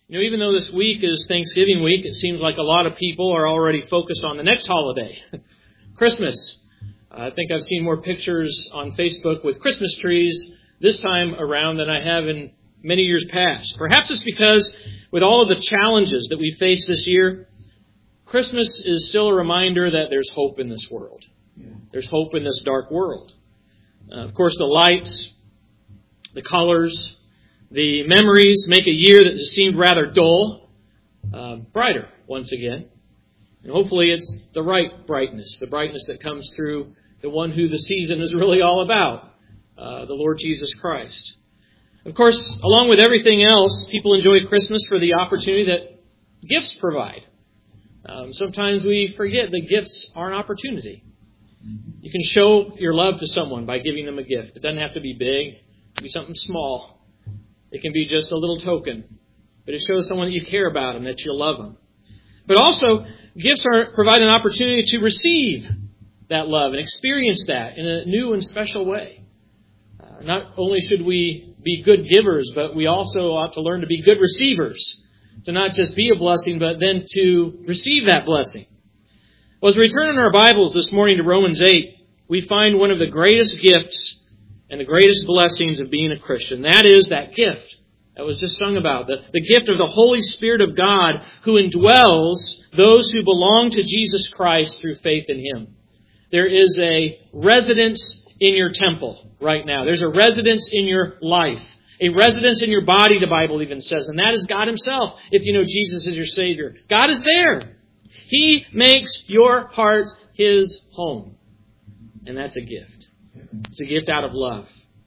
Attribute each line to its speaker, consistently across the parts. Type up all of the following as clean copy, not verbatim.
Speaker 1: Even though this week is Thanksgiving week, it seems like a lot of people are already focused on the next holiday, Christmas. I think I've seen more pictures on Facebook with Christmas trees this time around than I have in many years past. Perhaps it's because with all of the challenges that we face this year, Christmas is still a reminder that there's hope in this world. There's hope in this dark world. Of course, the lights, the colors, the memories make a year that seemed rather dull, brighter once again. And hopefully it's the right brightness, the brightness that comes through the one who the season is really all about, the Lord Jesus Christ. Of course, along with everything else, people enjoy Christmas for the opportunity that gifts provide. Sometimes we forget that gifts are an opportunity. You can show your love to someone by giving them a gift. It doesn't have to be big. It can be something small. It can be just a little token. But it shows someone that you care about them, that you love them. But also, gifts provide an opportunity to receive that love and experience that in a new and special way. Not only should we be good givers, but we also ought to learn to be good receivers. To not just be a blessing, but then to receive that blessing. Well, as we return in our Bibles this morning to Romans 8, we find one of the greatest gifts and the greatest blessings of being a Christian. That is that gift that was just sung about. The gift of the Holy Spirit of God who indwells those who belong to Jesus Christ through faith in Him. There is a residence in your temple right now. There's a residence in your life. A residence in your body, the Bible even says. And that is God Himself, if you know Jesus as your Savior. God is there. He makes your heart His home. And that's a gift. It's a gift out of love.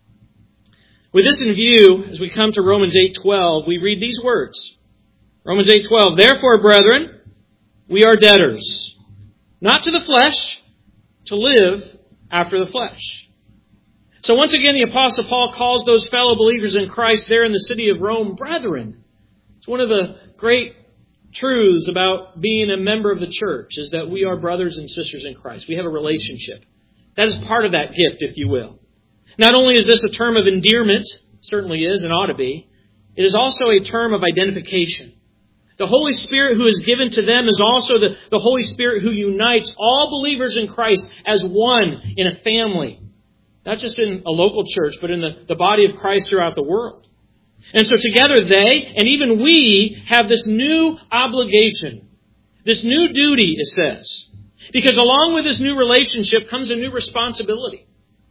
Speaker 1: With this in view, as we come to Romans 8:12, we read these words. Romans 8:12, therefore, brethren, we are debtors, not to the flesh, to live after the flesh. So once again, the Apostle Paul calls those fellow believers in Christ there in the city of Rome, brethren. It's one of the great truths about being a member of the church, is that we are brothers and sisters in Christ. We have a relationship. That is part of that gift, if you will. Not only is this a term of endearment, certainly is and ought to be, it is also a term of identification. The Holy Spirit who is given to them is also the Holy Spirit who unites all believers in Christ as one in a family. Not just in a local church, but in the body of Christ throughout the world. And so together they, and even we, have this new obligation, this new duty, it says. Because along with this new relationship comes a new responsibility.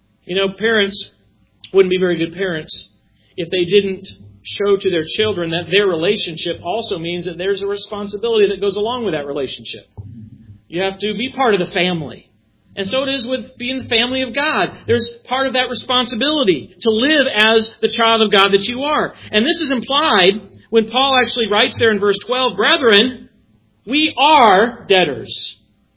Speaker 1: Parents wouldn't be very good parents if they didn't show to their children that their relationship also means that there's a responsibility that goes along with that relationship. You have to be part of the family. And so it is with being the family of God. There's part of that responsibility to live as the child of God that you are. And this is implied when Paul actually writes there in verse 12, brethren, we are debtors.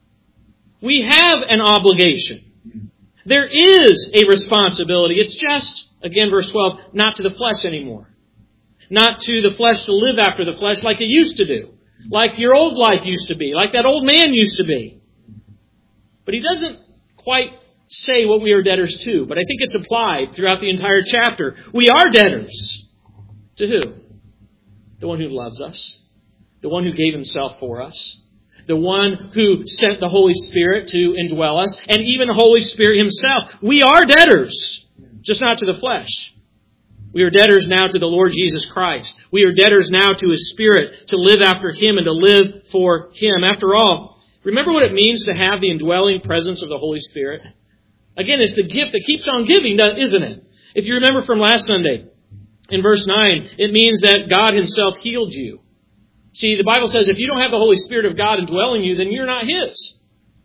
Speaker 1: We have an obligation. There is a responsibility. It's just, again, verse 12, not to the flesh anymore. Not to the flesh to live after the flesh like it used to do. Like your old life used to be. Like that old man used to be. But he doesn't quite say what we are debtors to. But I think it's applied throughout the entire chapter. We are debtors. To who? The one who loves us. The one who gave Himself for us. The one who sent the Holy Spirit to indwell us, and even the Holy Spirit Himself. We are debtors, just not to the flesh. We are debtors now to the Lord Jesus Christ. We are debtors now to His Spirit, to live after Him and to live for Him. After all, remember what it means to have the indwelling presence of the Holy Spirit? Again, it's the gift that keeps on giving, isn't it? If you remember from last Sunday, in verse 9, it means that God Himself healed you. See, the Bible says if you don't have the Holy Spirit of God indwelling you, then you're not His.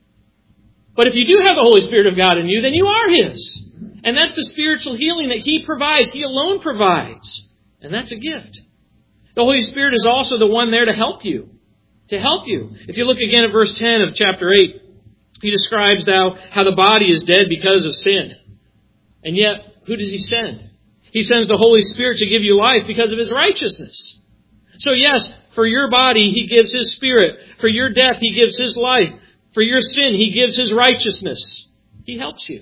Speaker 1: But if you do have the Holy Spirit of God in you, then you are His. And that's the spiritual healing that He provides. He alone provides. And that's a gift. The Holy Spirit is also the one there to help you. To help you. If you look again at verse 10 of chapter 8, he describes now how the body is dead because of sin. And yet, who does He send? He sends the Holy Spirit to give you life because of His righteousness. So yes, for your body, He gives His Spirit. For your death, He gives His life. For your sin, He gives His righteousness. He helps you.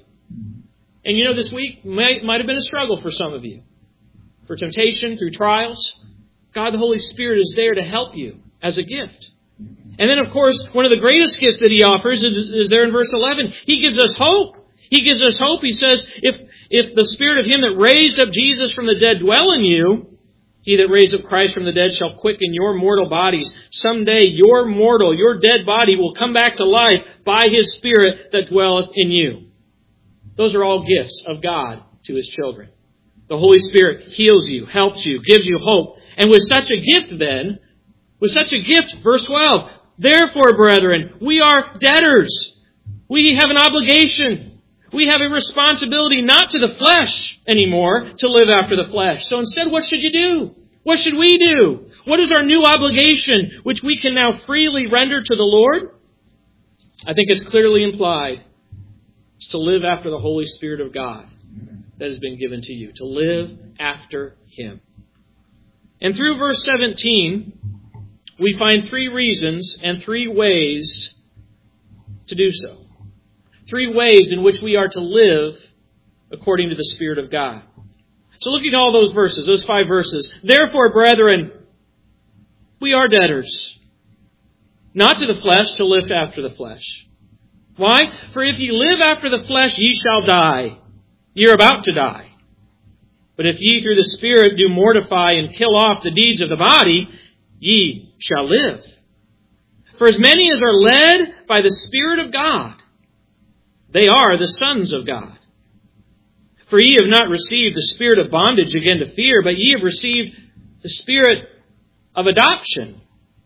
Speaker 1: And this week might have been a struggle for some of you. For temptation, through trials. God the Holy Spirit is there to help you as a gift. And then, of course, one of the greatest gifts that He offers is there in verse 11. He gives us hope. He gives us hope. He says, if the Spirit of Him that raised up Jesus from the dead dwell in you, He that raised up Christ from the dead shall quicken your mortal bodies. Someday your dead body will come back to life by His Spirit that dwelleth in you. Those are all gifts of God to His children. The Holy Spirit heals you, helps you, gives you hope. And with such a gift then, verse 12, therefore, brethren, we are debtors. We have an obligation. We have a responsibility not to the flesh anymore to live after the flesh. So instead, what should you do? What should we do? What is our new obligation, which we can now freely render to the Lord? I think it's clearly implied. It's to live after the Holy Spirit of God that has been given to you. To live after Him. And through verse 17, we find 3 reasons and 3 ways to do so. 3 ways in which we are to live according to the Spirit of God. So look at all those verses, those 5 verses. Therefore, brethren, we are debtors, not to the flesh, to live after the flesh. Why? For if ye live after the flesh, ye shall die. Ye are about to die. But if ye through the Spirit do mortify and kill off the deeds of the body, ye shall live. For as many as are led by the Spirit of God, they are the sons of God. For ye have not received the spirit of bondage again to fear, but ye have received the Spirit of adoption,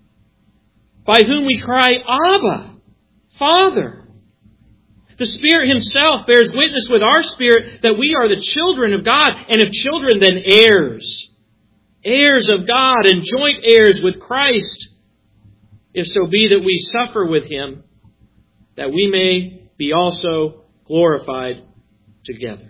Speaker 1: by whom we cry, Abba, Father. The Spirit Himself bears witness with our spirit that we are the children of God, and if children, then heirs. Heirs of God and joint heirs with Christ, if so be that we suffer with Him, that we may be also glorified together.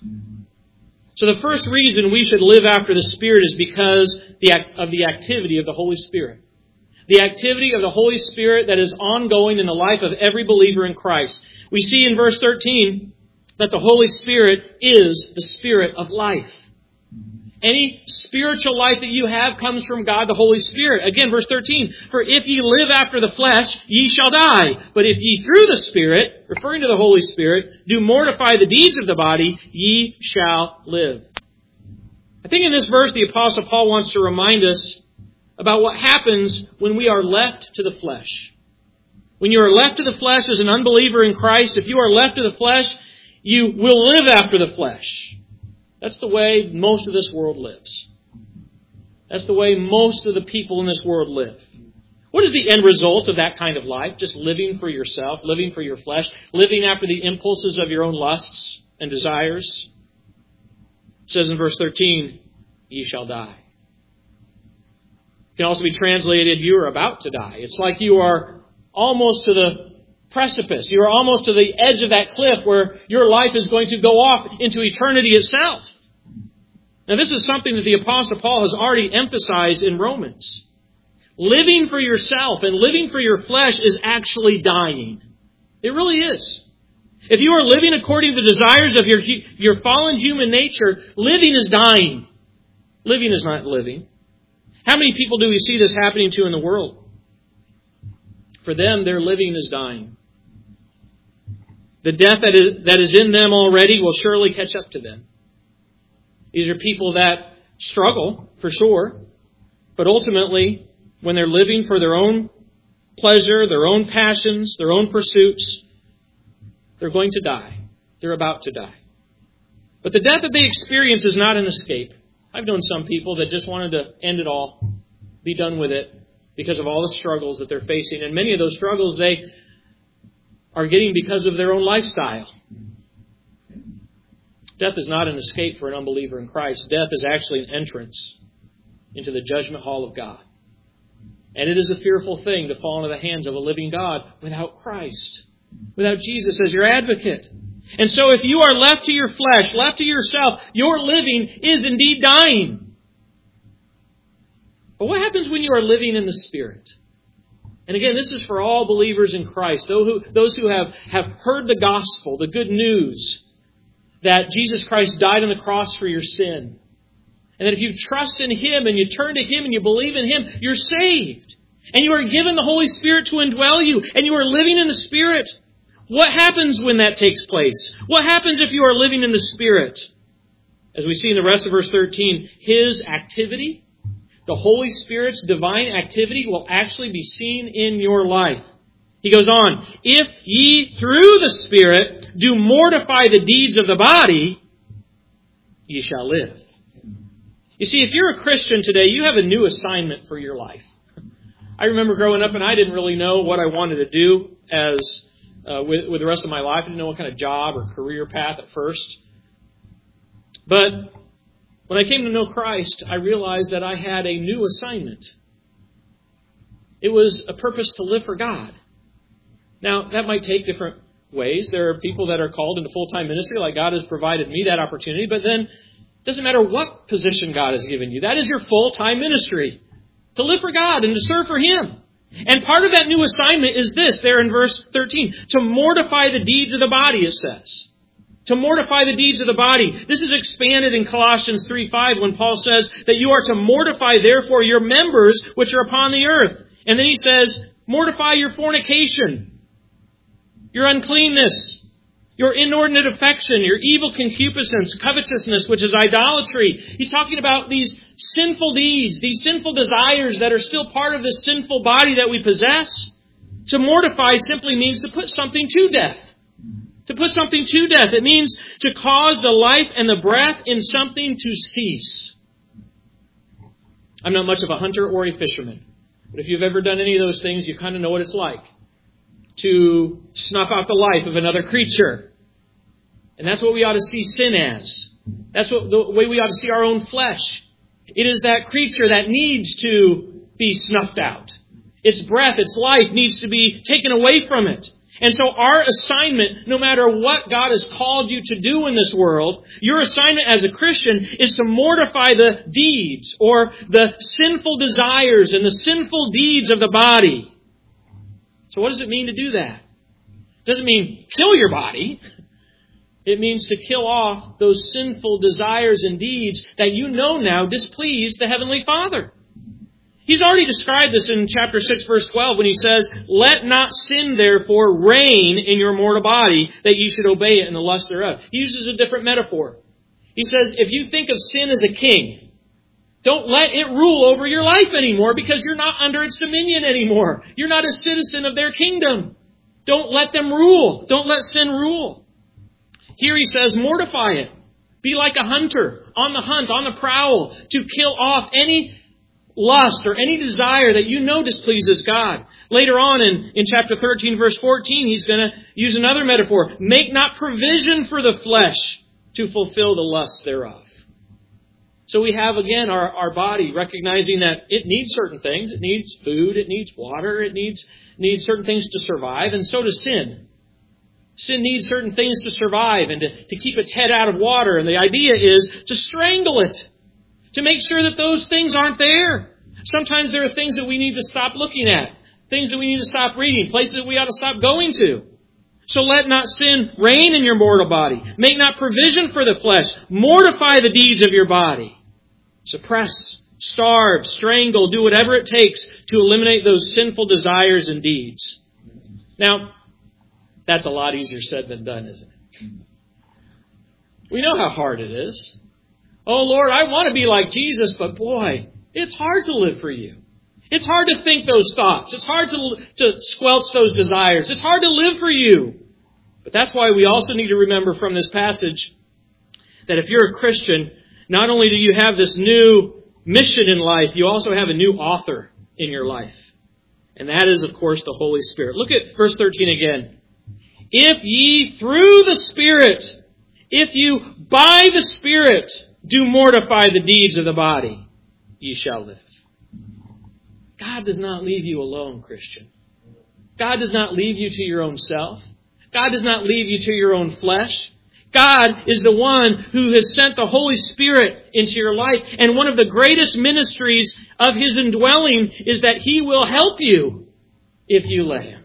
Speaker 1: So the first reason we should live after the Spirit is because of the activity of the Holy Spirit. The activity of the Holy Spirit that is ongoing in the life of every believer in Christ. We see in verse 13 that the Holy Spirit is the Spirit of life. Any spiritual life that you have comes from God, the Holy Spirit. Again, verse 13, for if ye live after the flesh, ye shall die. But if ye through the Spirit, referring to the Holy Spirit, do mortify the deeds of the body, ye shall live. I think in this verse, the Apostle Paul wants to remind us about what happens when we are left to the flesh. When you are left to the flesh as an unbeliever in Christ, if you are left to the flesh, you will live after the flesh. That's the way most of this world lives. That's the way most of the people in this world live. What is the end result of that kind of life? Just living for yourself, living for your flesh, living after the impulses of your own lusts and desires? It says in verse 13, ye shall die. It can also be translated, you are about to die. It's like you are almost to the precipice. You are almost to the edge of that cliff where your life is going to go off into eternity itself. Now, this is something that the Apostle Paul has already emphasized in Romans. Living for yourself and living for your flesh is actually dying. It really is. If you are living according to the desires of your fallen human nature, living is dying. Living is not living. How many people do we see this happening to in the world? For them, their living is dying. The death that is in them already will surely catch up to them. These are people that struggle, for sure. But ultimately, when they're living for their own pleasure, their own passions, their own pursuits, they're going to die. They're about to die. But the death that they experience is not an escape. I've known some people that just wanted to end it all, be done with it, because of all the struggles that they're facing. And many of those struggles they are getting because of their own lifestyle. Death is not an escape for an unbeliever in Christ. Death is actually an entrance into the judgment hall of God. And it is a fearful thing to fall into the hands of a living God without Christ, without Jesus as your advocate. And so if you are left to your flesh, left to yourself, your living is indeed dying. But what happens when you are living in the Spirit? And again, this is for all believers in Christ, those who have heard the gospel, the good news that Jesus Christ died on the cross for your sin, And that if you trust in Him and you turn to Him and you believe in Him, you're saved. And you are given the Holy Spirit to indwell you. And you are living in the Spirit. What happens when that takes place? What happens if you are living in the Spirit? As we see in the rest of verse 13, His activity, the Holy Spirit's divine activity, will actually be seen in your life. He goes on, if ye through the Spirit do mortify the deeds of the body, ye shall live. You see, if you're a Christian today, you have a new assignment for your life. I remember growing up and I didn't really know what I wanted to do with the rest of my life. I didn't know what kind of job or career path at first. But when I came to know Christ, I realized that I had a new assignment. It was a purpose to live for God. Now, that might take different ways. There are people that are called into full-time ministry, like God has provided me that opportunity. But then, it doesn't matter what position God has given you. That is your full-time ministry. To live for God and to serve for Him. And part of that new assignment is this, there in verse 13. To mortify the deeds of the body, it says. To mortify the deeds of the body. This is expanded in Colossians 3:5 when Paul says that you are to mortify therefore your members which are upon the earth. And then he says, mortify your fornication, your uncleanness, your inordinate affection, your evil concupiscence, covetousness, which is idolatry. He's talking about these sinful deeds, these sinful desires that are still part of this sinful body that we possess. To mortify simply means to put something to death. To put something to death. It means to cause the life and the breath in something to cease. I'm not much of a hunter or a fisherman. But if you've ever done any of those things, you kind of know what it's like to snuff out the life of another creature. And that's what we ought to see sin as. That's the way we ought to see our own flesh. It is that creature that needs to be snuffed out. Its breath, its life needs to be taken away from it. And so our assignment, no matter what God has called you to do in this world, your assignment as a Christian is to mortify the deeds or the sinful desires and the sinful deeds of the body. So what does it mean to do that? It doesn't mean kill your body. It means to kill off those sinful desires and deeds that you know now displease the Heavenly Father. He's already described this in chapter 6, verse 12, when he says, let not sin therefore reign in your mortal body, that ye should obey it in the lust thereof. He uses a different metaphor. He says, if you think of sin as a king, don't let it rule over your life anymore, because you're not under its dominion anymore. You're not a citizen of their kingdom. Don't let them rule. Don't let sin rule. Here he says, mortify it. Be like a hunter, on the hunt, on the prowl, to kill off any lust or any desire that you know displeases God. Later on in chapter 13, verse 14, he's going to use another metaphor. Make not provision for the flesh to fulfill the lusts thereof. So we have, again, our body recognizing that it needs certain things. It needs food. It needs water. It needs certain things to survive. And so does sin. Sin needs certain things to survive and to keep its head out of water. And the idea is to strangle it, to make sure that those things aren't there. Sometimes there are things that we need to stop looking at, things that we need to stop reading, places that we ought to stop going to. So let not sin reign in your mortal body. Make not provision for the flesh. Mortify the deeds of your body. Suppress, starve, strangle, do whatever it takes to eliminate those sinful desires and deeds. Now, that's a lot easier said than done, isn't it? We know how hard it is. Oh, Lord, I want to be like Jesus, but boy, it's hard to live for you. It's hard to think those thoughts. It's hard to squelch those desires. It's hard to live for you. But that's why we also need to remember from this passage that if you're a Christian, not only do you have this new mission in life, you also have a new author in your life. And that is, of course, the Holy Spirit. Look at verse 13 again. If ye through the Spirit, if you by the Spirit do mortify the deeds of the body, ye shall live. God does not leave you alone, Christian. God does not leave you to your own self. God does not leave you to your own flesh. God is the one who has sent the Holy Spirit into your life. And one of the greatest ministries of His indwelling is that He will help you if you let Him.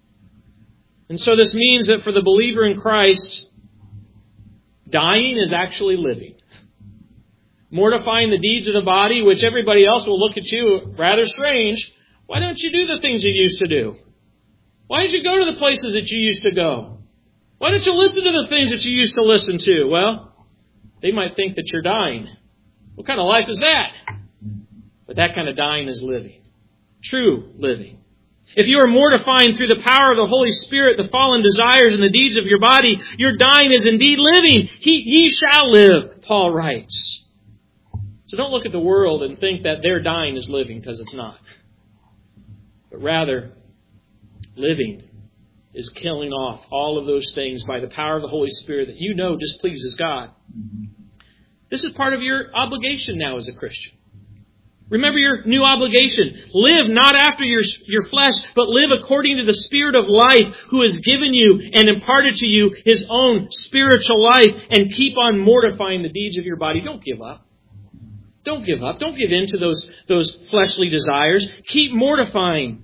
Speaker 1: And so this means that for the believer in Christ, dying is actually living. mortifying the deeds of the body, which everybody else will look at you rather strange. Why don't you do the things you used to do? Why don't you go to the places that you used to go? Why don't you listen to the things that you used to listen to? Well, they might think that you're dying. What kind of life is that? But that kind of dying is living. True living. If you are mortifying through the power of the Holy Spirit the fallen desires and the deeds of your body, your dying is indeed living. Ye shall live, Paul writes. So don't look at the world and think that their dying is living, because it's not. But rather, living is killing off all of those things by the power of the Holy Spirit that you know displeases God. This is part of your obligation now as a Christian. Remember your new obligation. Live not after your flesh, but live according to the Spirit of life who has given you and imparted to you His own spiritual life, and keep on mortifying the deeds of your body. Don't give up. Don't give up. Don't give in to those fleshly desires. Keep mortifying.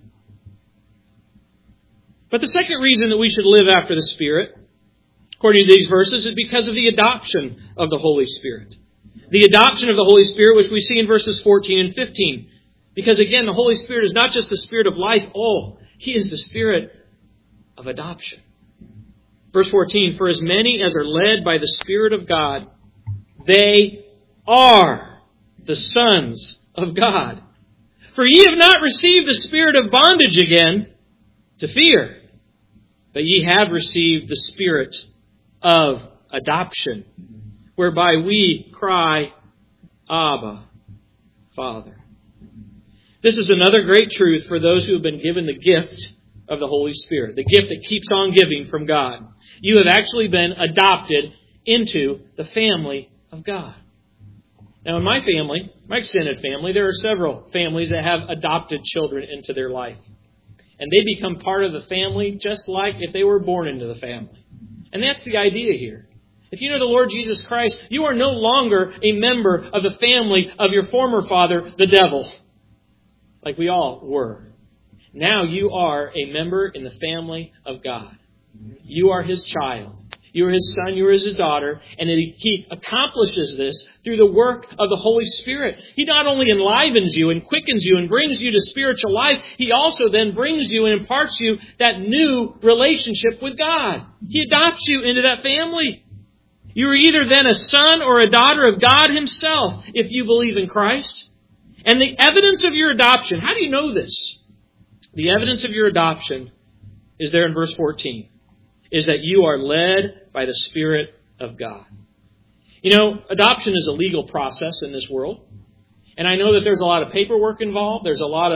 Speaker 1: But the second reason that we should live after the Spirit, according to these verses, is because of the adoption of the Holy Spirit. The adoption of the Holy Spirit, which we see in verses 14 and 15. Because again, the Holy Spirit is not just the Spirit of life. Oh, He is the Spirit of adoption. Verse 14, for as many as are led by the Spirit of God, they are the sons of God. For ye have not received the spirit of bondage again to fear, but ye have received the Spirit of adoption, whereby we cry, Abba, Father. This is another great truth for those who have been given the gift of the Holy Spirit, the gift that keeps on giving from God. You have actually been adopted into the family of God. Now in my family, my extended family, there are several families that have adopted children into their life. And they become part of the family just like if they were born into the family. And that's the idea here. If you know the Lord Jesus Christ, you are no longer a member of the family of your former father, the devil, like we all were. Now you are a member in the family of God. You are His child. You are His son. You are His daughter. And He accomplishes this through the work of the Holy Spirit. He not only enlivens you and quickens you and brings you to spiritual life, He also then brings you and imparts you that new relationship with God. He adopts you into that family. You are either then a son or a daughter of God Himself if you believe in Christ. And the evidence of your adoption, how do you know this? The evidence of your adoption is there in verse 14, is that you are led by the Spirit of God. You know, adoption is a legal process in this world. And I know that there's a lot of paperwork involved. There's a lot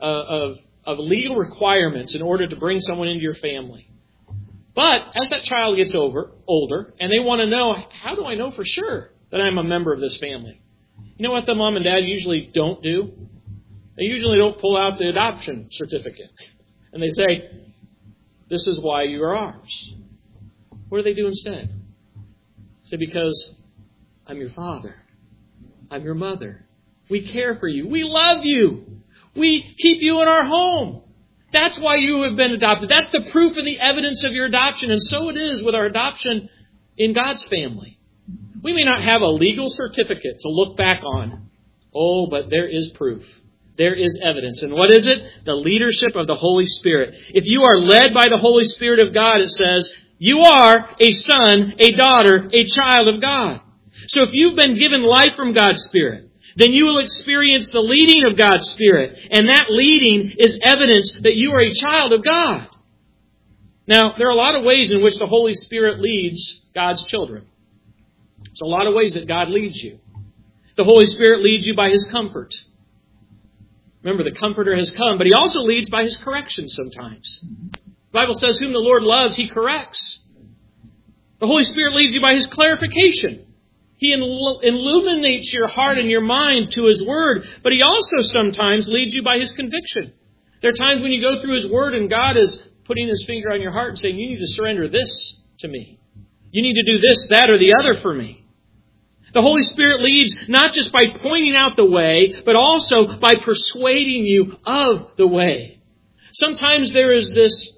Speaker 1: of legal requirements in order to bring someone into your family. But as that child gets older, and they want to know, how do I know for sure that I'm a member of this family? You know what the mom and dad usually don't do? They usually don't pull out the adoption certificate. And they say, this is why you are ours. What do they do instead? They say, because I'm your father. I'm your mother. We care for you. We love you. We keep you in our home. That's why you have been adopted. That's the proof and the evidence of your adoption. And so it is with our adoption in God's family. We may not have a legal certificate to look back on. Oh, but there is proof. There is evidence. And what is it? The leadership of the Holy Spirit. If you are led by the Holy Spirit of God, it says, you are a son, a daughter, a child of God. So if you've been given life from God's Spirit, then you will experience the leading of God's Spirit. And that leading is evidence that you are a child of God. Now, there are a lot of ways in which the Holy Spirit leads God's children. There's a lot of ways that God leads you. The Holy Spirit leads you by His comfort. Remember, the Comforter has come, but He also leads by His correction sometimes. The Bible says, whom the Lord loves, He corrects. The Holy Spirit leads you by His clarification. He illuminates your heart and your mind to His Word, but He also sometimes leads you by His conviction. There are times when you go through His Word and God is putting His finger on your heart and saying, you need to surrender this to me. You need to do this, that, or the other for me. The Holy Spirit leads not just by pointing out the way, but also by persuading you of the way. Sometimes there is this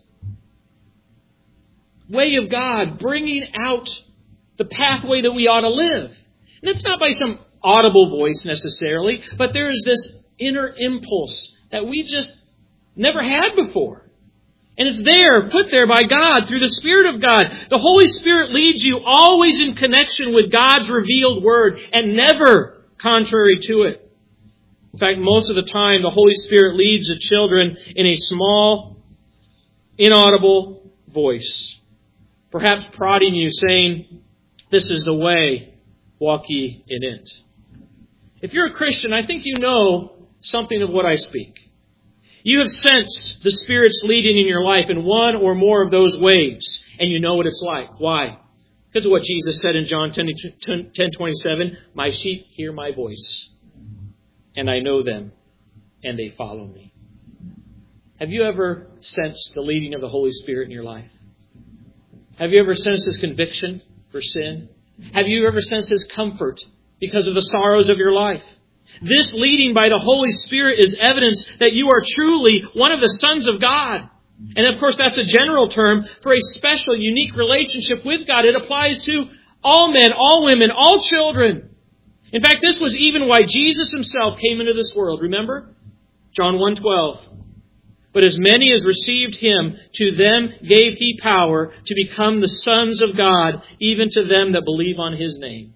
Speaker 1: way of God bringing out the pathway that we ought to live. And it's not by some audible voice necessarily, but there is this inner impulse that we just never had before. And it's there, put there by God, through the Spirit of God. The Holy Spirit leads you always in connection with God's revealed Word and never contrary to it. In fact, most of the time, the Holy Spirit leads the children in a small, inaudible voice, perhaps prodding you, saying, "This is the way, walk ye in it." If you're a Christian, I think you know something of what I speak. You have sensed the Spirit's leading in your life in one or more of those ways, and you know what it's like. Why? Because of what Jesus said in John 10:27, "My sheep hear my voice, and I know them, and they follow me." Have you ever sensed the leading of the Holy Spirit in your life? Have you ever sensed His conviction for sin? Have you ever sensed His comfort because of the sorrows of your life? This leading by the Holy Spirit is evidence that you are truly one of the sons of God. And of course, that's a general term for a special, unique relationship with God. It applies to all men, all women, all children. In fact, this was even why Jesus Himself came into this world. Remember? John 1:12. "But as many as received Him, to them gave He power to become the sons of God, even to them that believe on His name."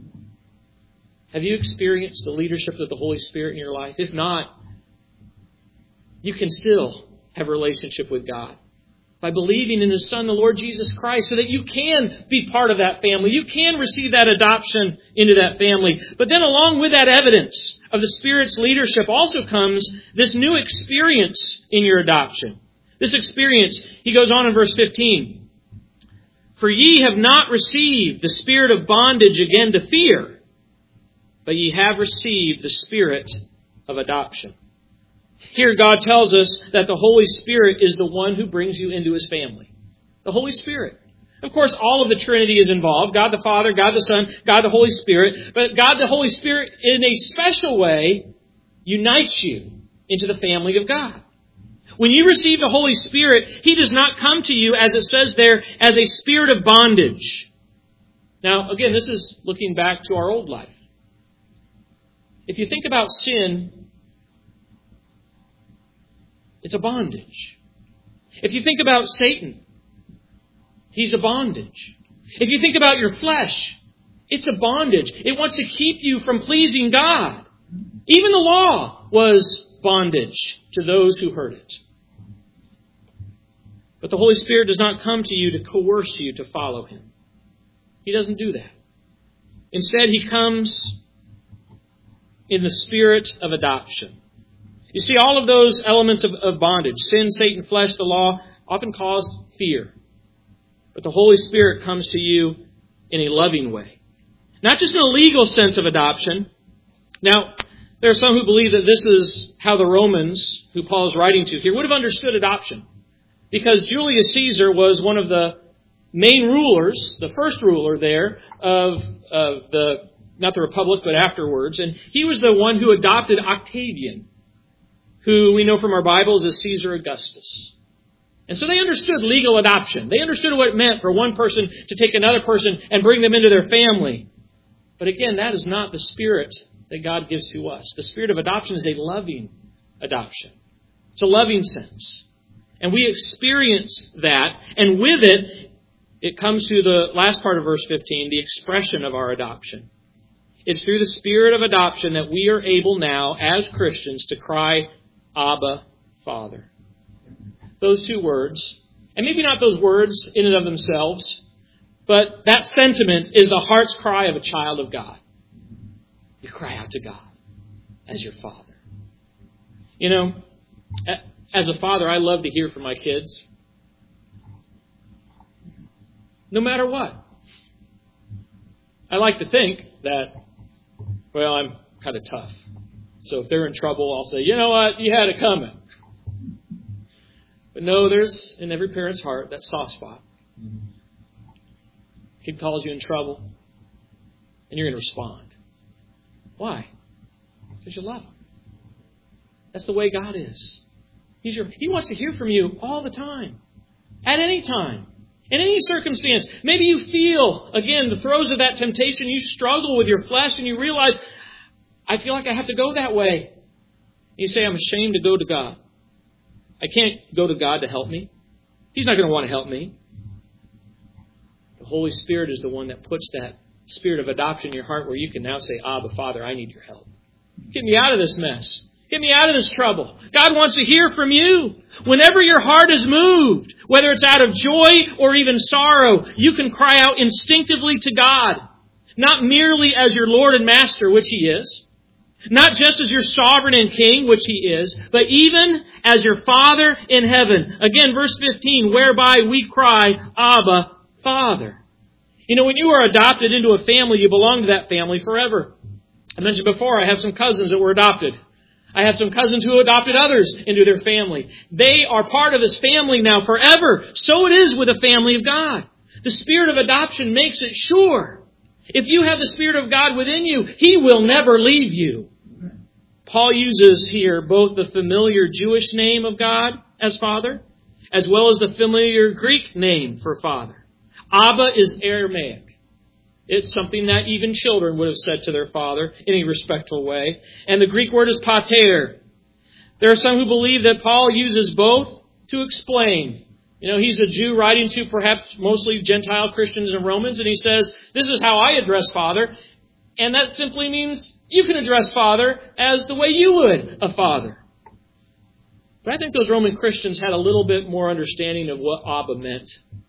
Speaker 1: Have you experienced the leadership of the Holy Spirit in your life? If not, you can still have a relationship with God by believing in His Son, the Lord Jesus Christ, so that you can be part of that family. You can receive that adoption into that family. But then along with that evidence of the Spirit's leadership also comes this new experience in your adoption. This experience, he goes on in verse 15. "For ye have not received the spirit of bondage again to fear, but ye have received the Spirit of adoption." Here God tells us that the Holy Spirit is the one who brings you into His family. The Holy Spirit. Of course, all of the Trinity is involved. God the Father, God the Son, God the Holy Spirit. But God the Holy Spirit, in a special way, unites you into the family of God. When you receive the Holy Spirit, He does not come to you, as it says there, as a spirit of bondage. Now, again, this is looking back to our old life. If you think about sin, it's a bondage. If you think about Satan, he's a bondage. If you think about your flesh, it's a bondage. It wants to keep you from pleasing God. Even the law was bondage to those who heard it. But the Holy Spirit does not come to you to coerce you to follow Him. He doesn't do that. Instead, He comes in the spirit of adoption. You see, all of those elements of bondage, sin, Satan, flesh, the law, often cause fear. But the Holy Spirit comes to you in a loving way. Not just in a legal sense of adoption. Now, there are some who believe that this is how the Romans, who Paul is writing to here, would have understood adoption. Because Julius Caesar was one of the main rulers, the first ruler there of not the Republic, but afterwards. And he was the one who adopted Octavian, who we know from our Bibles as Caesar Augustus. And so they understood legal adoption. They understood what it meant for one person to take another person and bring them into their family. But again, that is not the spirit that God gives to us. The spirit of adoption is a loving adoption. It's a loving sense. And we experience that. And with it, it comes to the last part of verse 15, the expression of our adoption. It's through the spirit of adoption that we are able now, as Christians, to cry, Abba, Father. Those two words, and maybe not those words in and of themselves, but that sentiment is the heart's cry of a child of God. You cry out to God as your Father. You know, as a father, I love to hear from my kids. No matter what. I like to think that, well, I'm kind of tough. So if they're in trouble, I'll say, you know what, you had it coming. But no, there's in every parent's heart that soft spot. Kid calls you in trouble, and you're going to respond. Why? Because you love him. That's the way God is. He wants to hear from you all the time. At any time. In any circumstance. Maybe you feel, again, the throes of that temptation. You struggle with your flesh and you realize, I feel like I have to go that way. You say, I'm ashamed to go to God. I can't go to God to help me. He's not going to want to help me. The Holy Spirit is the one that puts that spirit of adoption in your heart where you can now say, Abba, Father, I need your help. Get me out of this mess. Get me out of this trouble. God wants to hear from you. Whenever your heart is moved, whether it's out of joy or even sorrow, you can cry out instinctively to God. Not merely as your Lord and Master, which He is. Not just as your sovereign and King, which He is, but even as your Father in heaven. Again, verse 15, whereby we cry, Abba, Father. You know, when you are adopted into a family, you belong to that family forever. I mentioned before, I have some cousins that were adopted. I have some cousins who adopted others into their family. They are part of this family now forever. So it is with the family of God. The spirit of adoption makes it sure. If you have the Spirit of God within you, He will never leave you. Paul uses here both the familiar Jewish name of God as Father, as well as the familiar Greek name for Father. Abba is Aramaic. It's something that even children would have said to their father in a respectful way. And the Greek word is pater. There are some who believe that Paul uses both to explain. You know, he's a Jew writing to perhaps mostly Gentile Christians and Romans, and he says, this is how I address Father. And that simply means you can address Father as the way you would a father. But I think those Roman Christians had a little bit more understanding of what Abba meant.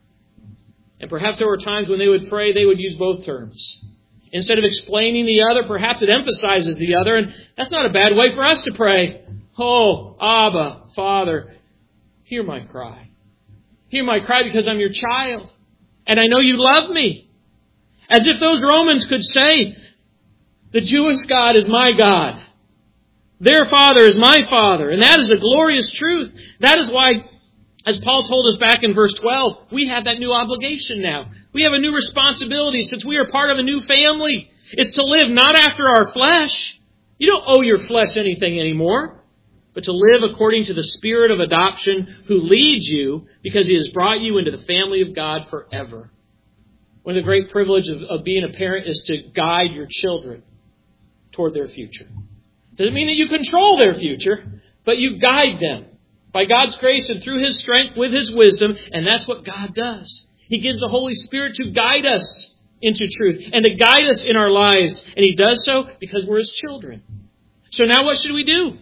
Speaker 1: And perhaps there were times when they would pray, they would use both terms. Instead of explaining the other, perhaps it emphasizes the other. And that's not a bad way for us to pray. Oh, Abba, Father, hear my cry. Hear my cry because I'm your child. And I know you love me. As if those Romans could say, the Jewish God is my God. Their Father is my Father. And that is a glorious truth. That is why, as Paul told us back in verse 12, we have that new obligation now. We have a new responsibility since we are part of a new family. It's to live not after our flesh. You don't owe your flesh anything anymore. But to live according to the Spirit of adoption who leads you because He has brought you into the family of God forever. One of the great privileges of being a parent is to guide your children toward their future. Doesn't mean that you control their future, but you guide them by God's grace and through His strength with His wisdom. And that's what God does. He gives the Holy Spirit to guide us into truth and to guide us in our lives. And He does so because we're His children. So now what should we do?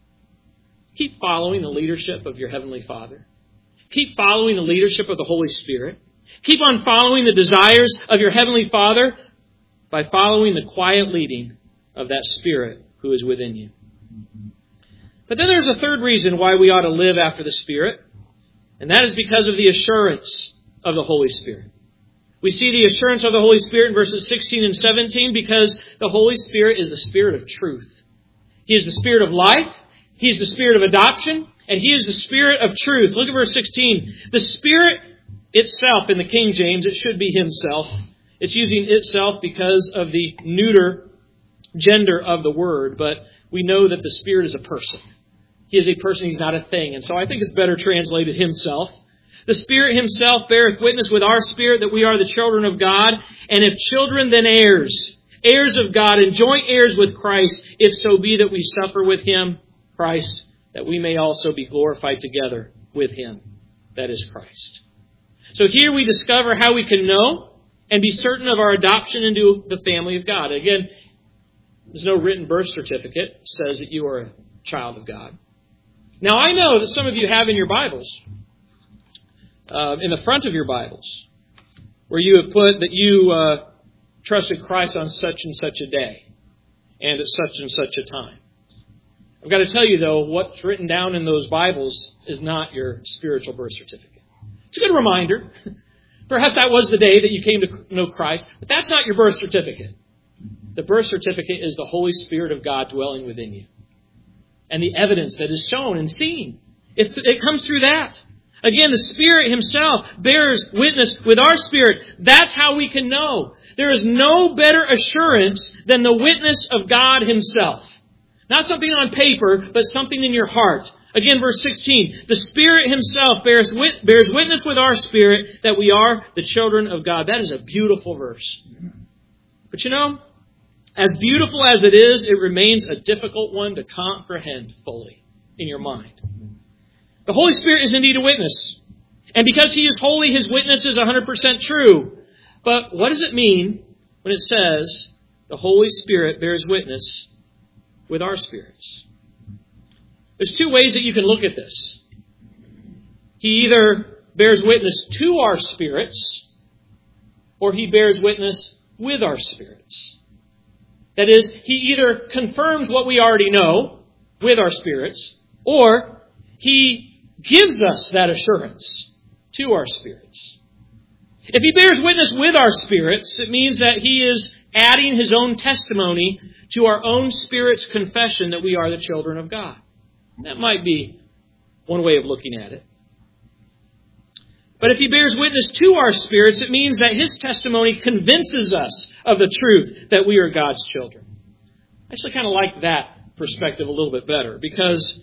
Speaker 1: Keep following the leadership of your Heavenly Father. Keep following the leadership of the Holy Spirit. Keep on following the desires of your Heavenly Father by following the quiet leading of that Spirit who is within you. But then there's a third reason why we ought to live after the Spirit, and that is because of the assurance of the Holy Spirit. We see the assurance of the Holy Spirit in verses 16 and 17 because the Holy Spirit is the Spirit of truth. He is the Spirit of life. He is the Spirit of adoption, and He is the Spirit of truth. Look at verse 16. The Spirit itself, in the King James, it should be Himself. It's using itself because of the neuter gender of the word, but we know that the Spirit is a person. He is a person, He's not a thing. And so I think it's better translated Himself. The Spirit Himself beareth witness with our spirit that we are the children of God, and if children, then heirs, heirs of God, and joint heirs with Christ, if so be that we suffer with Him, Christ, that we may also be glorified together with Him, that is Christ. So here we discover how we can know and be certain of our adoption into the family of God. Again, there's no written birth certificate that says that you are a child of God. Now I know that some of you have in your Bibles, in the front of your Bibles, where you have put that you trusted Christ on such and such a day and at such and such a time. I've got to tell you, though, what's written down in those Bibles is not your spiritual birth certificate. It's a good reminder. Perhaps that was the day that you came to know Christ, but that's not your birth certificate. The birth certificate is the Holy Spirit of God dwelling within you. And the evidence that is shown and seen. It comes through that. Again, the Spirit Himself bears witness with our spirit. That's how we can know. There is no better assurance than the witness of God Himself. Not something on paper, but something in your heart. Again, verse 16. The Spirit Himself bears witness with our spirit that we are the children of God. That is a beautiful verse. But you know, as beautiful as it is, it remains a difficult one to comprehend fully in your mind. The Holy Spirit is indeed a witness. And because He is holy, His witness is 100% true. But what does it mean when it says the Holy Spirit bears witness with our spirits? There's two ways that you can look at this. He either bears witness to our spirits, or He bears witness with our spirits. That is, He either confirms what we already know with our spirits, or He gives us that assurance to our spirits. If He bears witness with our spirits, it means that He is adding His own testimony to our own spirit's confession that we are the children of God. That might be one way of looking at it. But if He bears witness to our spirits, it means that His testimony convinces us of the truth that we are God's children. I actually kind of like that perspective a little bit better, because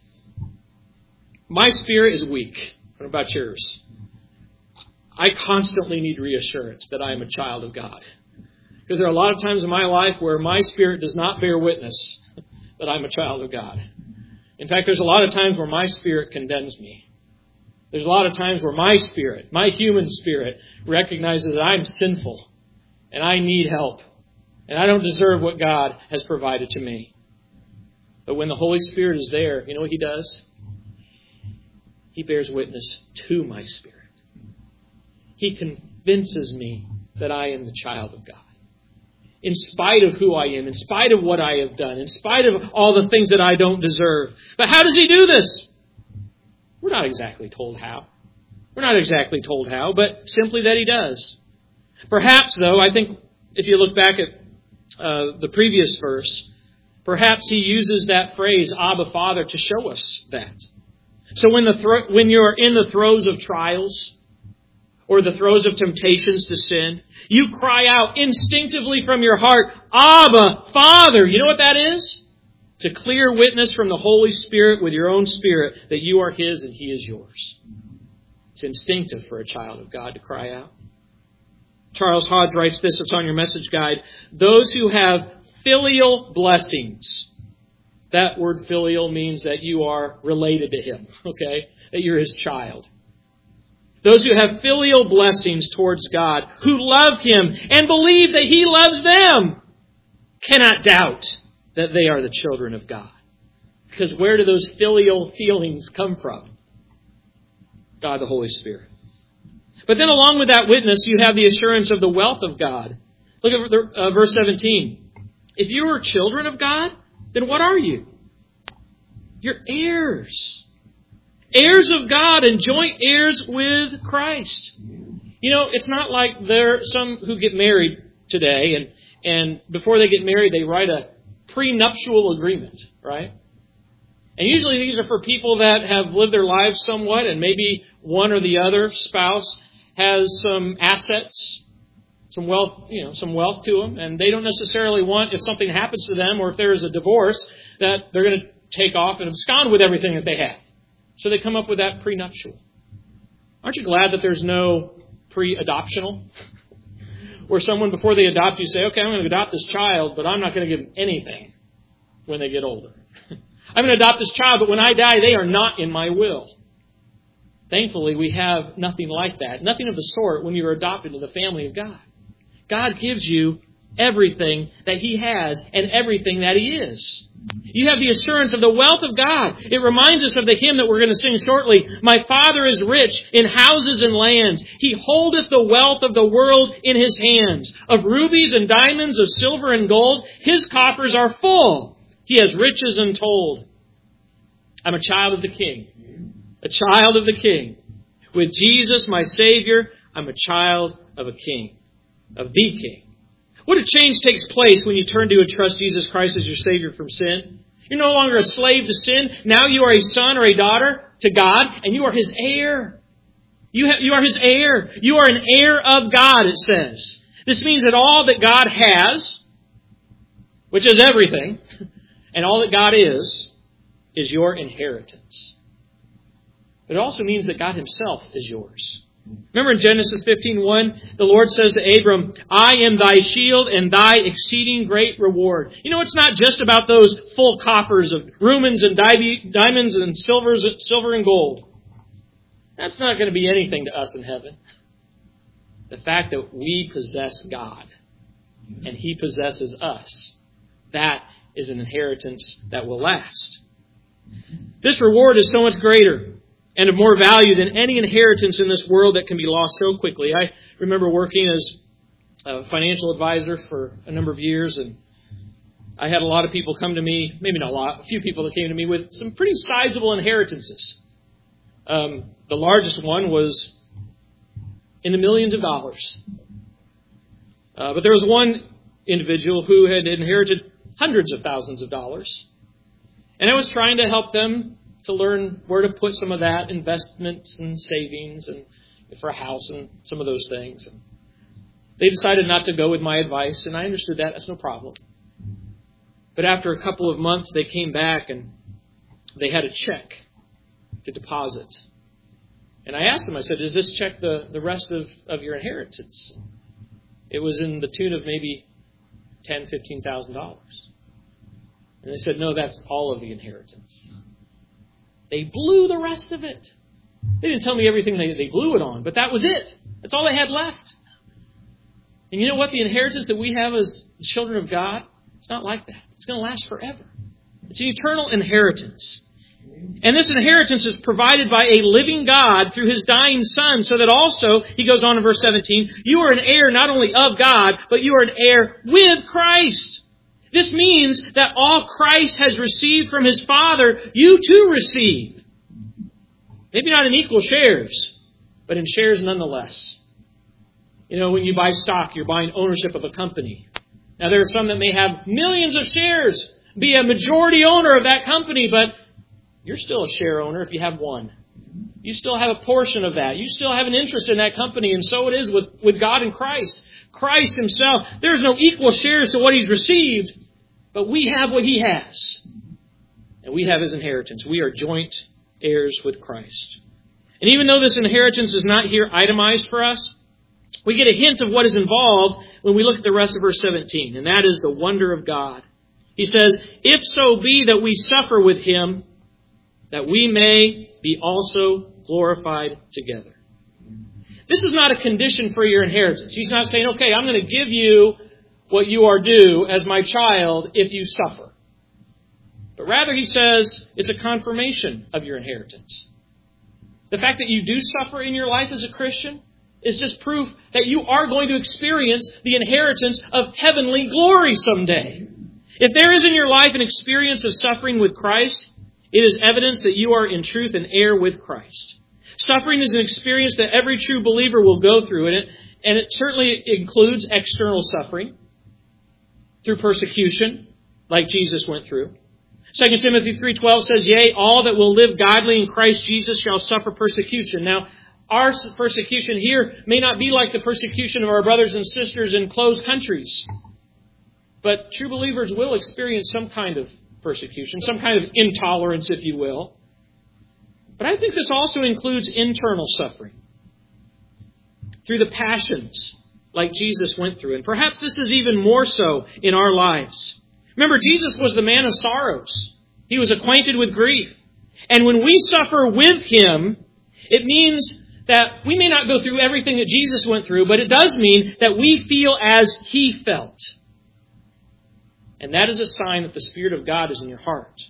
Speaker 1: my spirit is weak. What about yours? I constantly need reassurance that I am a child of God. Because there are a lot of times in my life where my spirit does not bear witness that I'm a child of God. In fact, there's a lot of times where my spirit condemns me. There's a lot of times where my spirit, my human spirit, recognizes that I'm sinful and I need help and I don't deserve what God has provided to me. But when the Holy Spirit is there, you know what He does? He bears witness to my spirit. He convinces me that I am the child of God. In spite of who I am, in spite of what I have done, in spite of all the things that I don't deserve. But how does He do this? We're not exactly told how. But simply that He does. Perhaps, though, I think if you look back at the previous verse, perhaps He uses that phrase, Abba, Father, to show us that. So when you're in the throes of trials, or the throes of temptations to sin, you cry out instinctively from your heart, Abba, Father. You know what that is? It's a clear witness from the Holy Spirit with your own spirit that you are His and He is yours. It's instinctive for a child of God to cry out. Charles Hodge writes this, it's on your message guide. Those who have filial blessings. That word filial means that you are related to Him, okay? That you're His child. Those who have filial blessings towards God, who love Him and believe that He loves them, cannot doubt that they are the children of God. Because where do those filial feelings come from? God the Holy Spirit. But then along with that witness, you have the assurance of the wealth of God. Look at verse 17. If you are children of God, then what are you? You're heirs. Heirs of God and joint heirs with Christ. You know, it's not like there are some who get married today and before they get married they write a prenuptial agreement, right? And usually these are for people that have lived their lives somewhat and maybe one or the other spouse has some assets, some wealth to them, and they don't necessarily want, if something happens to them or if there is a divorce, that they're going to take off and abscond with everything that they have. So they come up with that prenuptial. Aren't you glad that there's no pre-adoptional? Where someone, before they adopt you, say, okay, I'm going to adopt this child, but I'm not going to give them anything when they get older. I'm going to adopt this child, but when I die, they are not in my will. Thankfully, we have nothing like that. Nothing of the sort when you're adopted into the family of God. God gives you everything that He has and everything that He is. You have the assurance of the wealth of God. It reminds us of the hymn that we're going to sing shortly. My Father is rich in houses and lands. He holdeth the wealth of the world in His hands. Of rubies and diamonds, of silver and gold, His coffers are full. He has riches untold. I'm a child of the King. A child of the King. With Jesus, my Savior, I'm a child of a King. Of the King. What a change takes place when you turn to and trust Jesus Christ as your Savior from sin. You're no longer a slave to sin. Now you are a son or a daughter to God, and you are His heir. You are His heir. You are an heir of God, it says. This means that all that God has, which is everything, and all that God is your inheritance. But it also means that God Himself is yours. Remember in Genesis 15:1, the Lord says to Abram, I am thy shield and thy exceeding great reward. You know, it's not just about those full coffers of rumens and diamonds and silver and gold. That's not going to be anything to us in heaven. The fact that we possess God and He possesses us, that is an inheritance that will last. This reward is so much greater and of more value than any inheritance in this world that can be lost so quickly. I remember working as a financial advisor for a number of years, and I had a lot of people come to me, maybe not a lot, a few people that came to me with some pretty sizable inheritances. The largest one was in the millions of dollars. But there was one individual who had inherited hundreds of thousands of dollars. And I was trying to help them to learn where to put some of that, investments and savings and for a house and some of those things. And they decided not to go with my advice, and I understood that. That's no problem. But after a couple of months, they came back and they had a check to deposit. And I asked them, I said, is this check the rest of your inheritance? It was in the tune of maybe $10,000, $15,000. And they said, no, that's all of the inheritance. They blew the rest of it. They didn't tell me everything they blew it on, but that was it. That's all they had left. And you know what? The inheritance that we have as children of God, it's not like that. It's going to last forever. It's an eternal inheritance. And this inheritance is provided by a living God through His dying Son, so that also, he goes on in verse 17, you are an heir not only of God, but you are an heir with Christ. This means that all Christ has received from His Father, you too receive. Maybe not in equal shares, but in shares nonetheless. You know, when you buy stock, you're buying ownership of a company. Now, there are some that may have millions of shares, be a majority owner of that company, but you're still a share owner if you have one. You still have a portion of that. You still have an interest in that company, and so it is with God and Christ. Christ Himself, there's no equal shares to what He's received, but we have what He has. And we have His inheritance. We are joint heirs with Christ. And even though this inheritance is not here itemized for us, we get a hint of what is involved when we look at the rest of verse 17, and that is the wonder of God. He says, if so be that we suffer with Him, that we may be also glorified together. This is not a condition for your inheritance. He's not saying, okay, I'm going to give you what you are due as my child if you suffer. But rather, he says, it's a confirmation of your inheritance. The fact that you do suffer in your life as a Christian is just proof that you are going to experience the inheritance of heavenly glory someday. If there is in your life an experience of suffering with Christ, it is evidence that you are in truth an heir with Christ. Suffering is an experience that every true believer will go through, and it certainly includes external suffering through persecution, like Jesus went through. 2 Timothy 3:12 says, yea, all that will live godly in Christ Jesus shall suffer persecution. Now, our persecution here may not be like the persecution of our brothers and sisters in closed countries, but true believers will experience some kind of persecution, some kind of intolerance, if you will. But I think this also includes internal suffering through the passions like Jesus went through. And perhaps this is even more so in our lives. Remember, Jesus was the man of sorrows. He was acquainted with grief. And when we suffer with Him, it means that we may not go through everything that Jesus went through, but it does mean that we feel as He felt. And that is a sign that the Spirit of God is in your heart.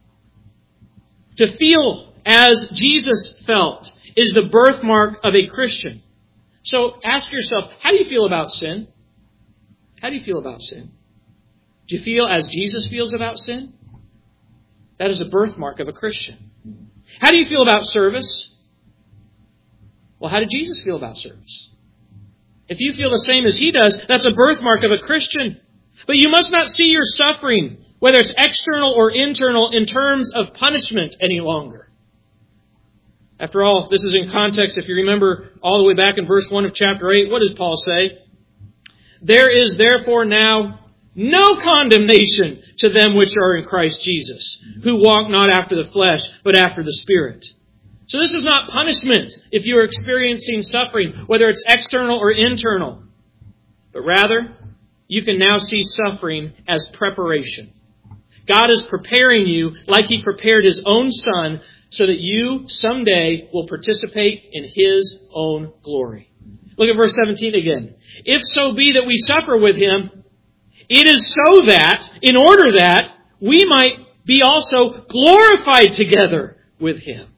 Speaker 1: To feel as Jesus felt is the birthmark of a Christian. So ask yourself, how do you feel about sin? How do you feel about sin? Do you feel as Jesus feels about sin? That is a birthmark of a Christian. How do you feel about service? Well, how did Jesus feel about service? If you feel the same as He does, that's a birthmark of a Christian. But you must not see your suffering, whether it's external or internal, in terms of punishment any longer. After all, this is in context. If you remember all the way back in verse 1 of chapter 8, what does Paul say? There is therefore now no condemnation to them which are in Christ Jesus, who walk not after the flesh, but after the Spirit. So this is not punishment if you are experiencing suffering, whether it's external or internal. But rather, you can now see suffering as preparation. God is preparing you like He prepared His own Son so that you someday will participate in His own glory. Look at verse 17 again. If so be that we suffer with Him, it is so that, in order that, we might be also glorified together with Him.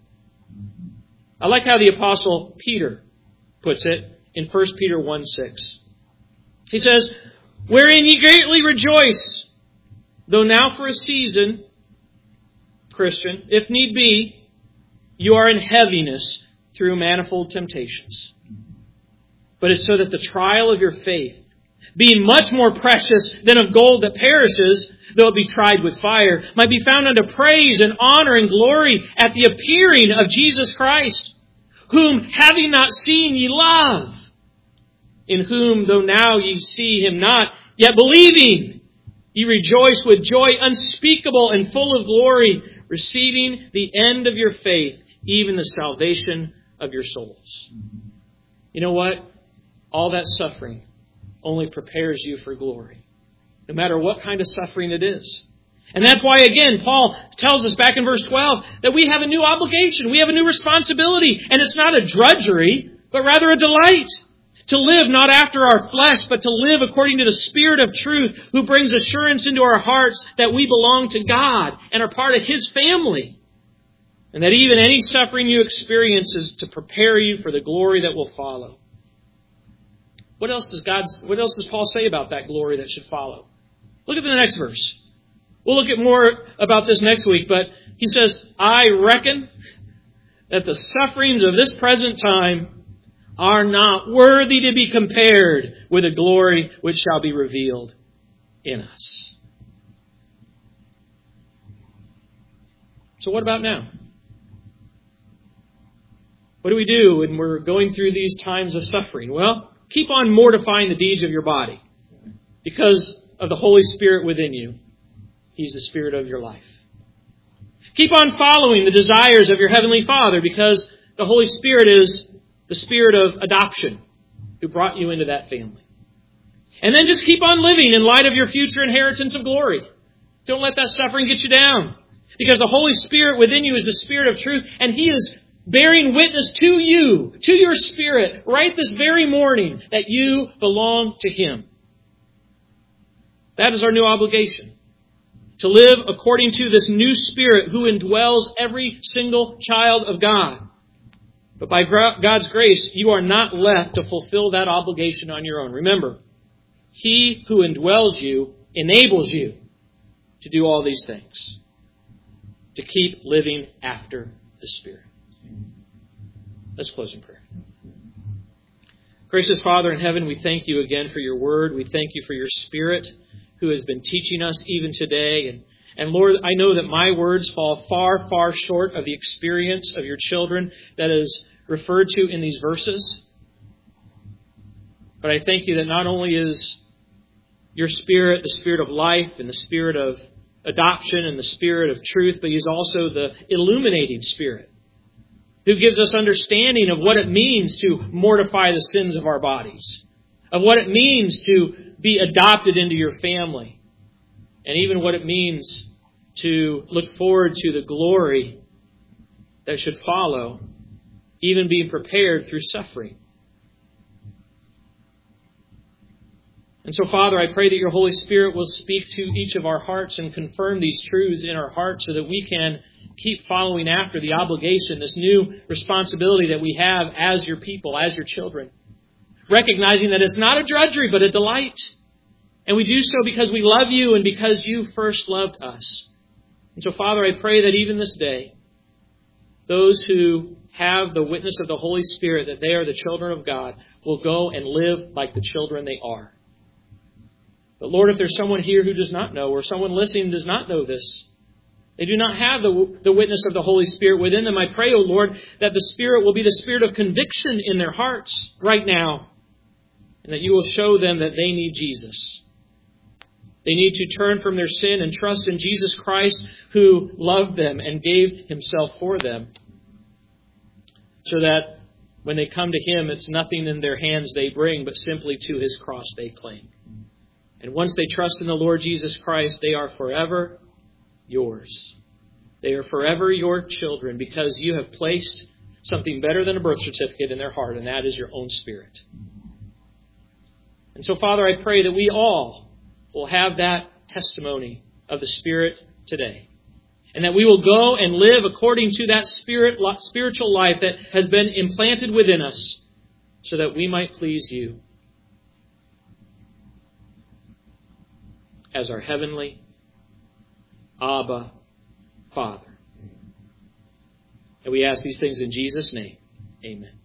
Speaker 1: I like how the Apostle Peter puts it in 1 Peter 1:6. He says, wherein ye greatly rejoice, though now for a season, Christian, if need be, you are in heaviness through manifold temptations. But it's so that the trial of your faith, being much more precious than of gold that perishes, though it be tried with fire, might be found unto praise and honor and glory at the appearing of Jesus Christ, whom having not seen ye love, in whom though now ye see Him not, yet believing, ye rejoice with joy unspeakable and full of glory, receiving the end of your faith, even the salvation of your souls. You know what? All that suffering only prepares you for glory, no matter what kind of suffering it is. And that's why, again, Paul tells us back in verse 12 that we have a new obligation, we have a new responsibility, and it's not a drudgery, but rather a delight. To live not after our flesh, but to live according to the Spirit of truth, who brings assurance into our hearts that we belong to God and are part of His family. And that even any suffering you experience is to prepare you for the glory that will follow. What else does Paul say about that glory that should follow? Look at the next verse. We'll look at more about this next week, but he says, I reckon that the sufferings of this present time are not worthy to be compared with the glory which shall be revealed in us. So what about now? What do we do when we're going through these times of suffering? Well, keep on mortifying the deeds of your body because of the Holy Spirit within you. He's the Spirit of your life. Keep on following the desires of your Heavenly Father because the Holy Spirit is the Spirit of adoption who brought you into that family. And then just keep on living in light of your future inheritance of glory. Don't let that suffering get you down. Because the Holy Spirit within you is the Spirit of truth, and He is bearing witness to you, to your spirit, right this very morning, that you belong to Him. That is our new obligation. To live according to this new Spirit who indwells every single child of God. But by God's grace, you are not left to fulfill that obligation on your own. Remember, He who indwells you enables you to do all these things. To keep living after the Spirit. Let's close in prayer. Gracious Father in heaven, we thank You again for Your Word. We thank You for Your Spirit who has been teaching us even today. And Lord, I know that my words fall far, far short of the experience of Your children that is referred to in these verses. But I thank You that not only is Your Spirit the Spirit of life and the Spirit of adoption and the Spirit of truth, but He's also the illuminating Spirit who gives us understanding of what it means to mortify the sins of our bodies, of what it means to be adopted into Your family, and even what it means to look forward to the glory that should follow, even being prepared through suffering. And so, Father, I pray that Your Holy Spirit will speak to each of our hearts and confirm these truths in our hearts so that we can keep following after the obligation, this new responsibility that we have as Your people, as Your children. Recognizing that it's not a drudgery, but a delight. And we do so because we love You and because You first loved us. And so, Father, I pray that even this day, those who have the witness of the Holy Spirit that they are the children of God will go and live like the children they are. But Lord, if there's someone here who does not know, or someone listening does not know this, they do not have the witness of the Holy Spirit within them, I pray, O Lord, that the Spirit will be the Spirit of conviction in their hearts right now, and that You will show them that they need Jesus. They need to turn from their sin and trust in Jesus Christ, who loved them and gave Himself for them. so that when they come to Him, it's nothing in their hands they bring, but simply to His cross they cling. And once they trust in the Lord Jesus Christ, they are forever yours. They are forever your children because you have placed something better than a birth certificate in their heart, and that is your own spirit. And so, Father, I pray that we all will have that testimony of the Spirit today. And that we will go and live according to that spiritual life that has been implanted within us so that we might please you as our heavenly Abba Father. And we ask these things in Jesus' name. Amen.